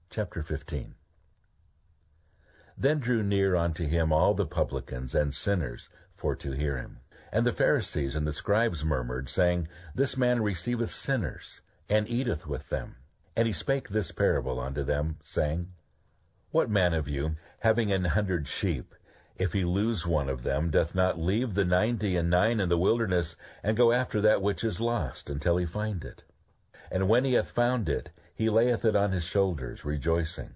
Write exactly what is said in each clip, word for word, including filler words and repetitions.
Chapter fifteen. Then drew near unto him all the publicans and sinners for to hear him. And the Pharisees and the scribes murmured, saying, This man receiveth sinners, and eateth with them. And he spake this parable unto them, saying, What man of you, having an hundred sheep, if he lose one of them, doth not leave the ninety and nine in the wilderness, and go after that which is lost, until he find it? And when he hath found it, he layeth it on his shoulders, rejoicing.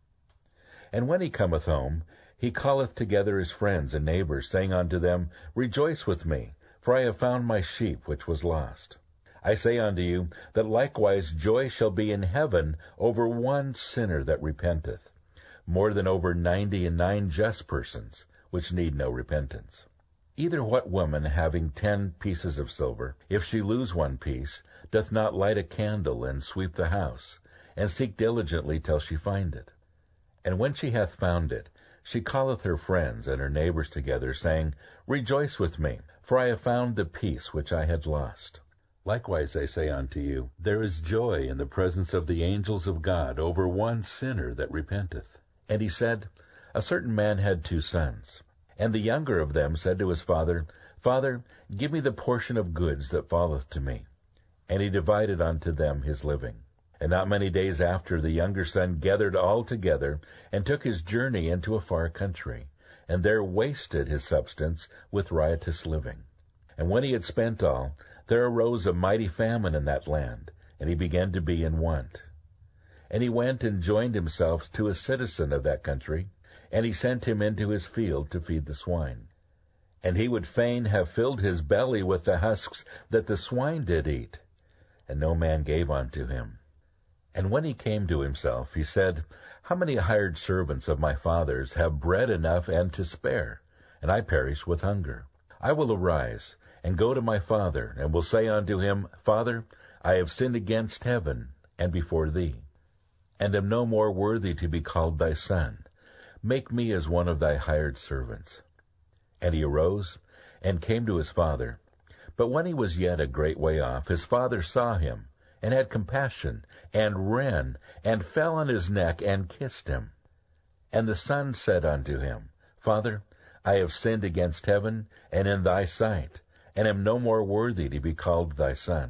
And when he cometh home, he calleth together his friends and neighbors, saying unto them, Rejoice with me, for I have found my sheep which was lost. I say unto you, that likewise joy shall be in heaven over one sinner that repenteth, more than over ninety and nine just persons, which need no repentance. Either what woman, having ten pieces of silver, if she lose one piece, doth not light a candle, and sweep the house, and seek diligently till she find it? And when she hath found it, she calleth her friends and her neighbors together, saying, Rejoice with me, for I have found the piece which I had lost. Likewise I say unto you, there is joy in the presence of the angels of God over one sinner that repenteth. And he said, A certain man had two sons. And the younger of them said to his father, Father, give me the portion of goods that falleth to me. And he divided unto them his living. And not many days after, the younger son gathered all together, and took his journey into a far country, and there wasted his substance with riotous living. And when he had spent all, there arose a mighty famine in that land, and he began to be in want. And he went and joined himself to a citizen of that country, and he sent him into his field to feed the swine. And he would fain have filled his belly with the husks that the swine did eat, and no man gave unto him. And when he came to himself, he said, How many hired servants of my father's have bread enough and to spare, and I perish with hunger? I will arise, and go to my father, and will say unto him, Father, I have sinned against heaven, and before thee, and am no more worthy to be called thy son. Make me as one of thy hired servants. And he arose, and came to his father. But when he was yet a great way off, his father saw him, and had compassion, and ran, and fell on his neck, and kissed him. And the son said unto him, Father, I have sinned against heaven, and in thy sight, and am no more worthy to be called thy son.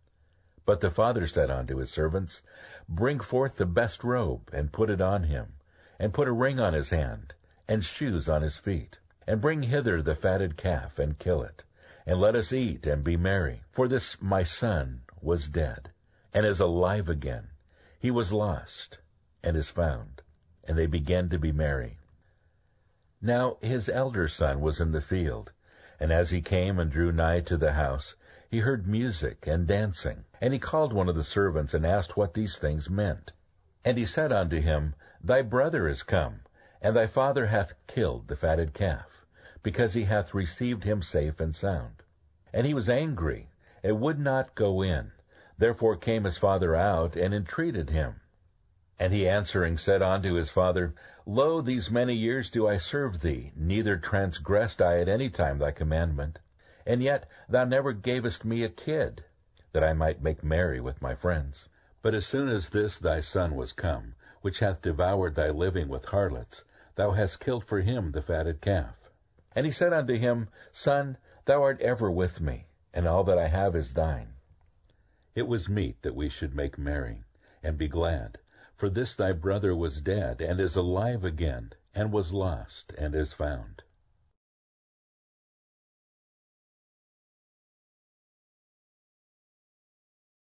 But the father said unto his servants, Bring forth the best robe, and put it on him, and put a ring on his hand, and shoes on his feet, and bring hither the fatted calf, and kill it, and let us eat and be merry. For this my son was dead, and is alive again. He was lost, and is found. And they began to be merry. Now his elder son was in the field, and as he came and drew nigh to the house, he heard music and dancing. And he called one of the servants, and asked what these things meant. And he said unto him, Thy brother is come, and thy father hath killed the fatted calf, because he hath received him safe and sound. And he was angry, and would not go in. Therefore came his father out, and entreated him. And he answering said unto his father, Lo, these many years do I serve thee, neither transgressed I at any time thy commandment. And yet thou never gavest me a kid, that I might make merry with my friends. But as soon as this thy son was come, which hath devoured thy living with harlots, thou hast killed for him the fatted calf. And he said unto him, Son, thou art ever with me, and all that I have is thine. It was meet that we should make merry, and be glad. For this thy brother was dead, and is alive again, and was lost, and is found.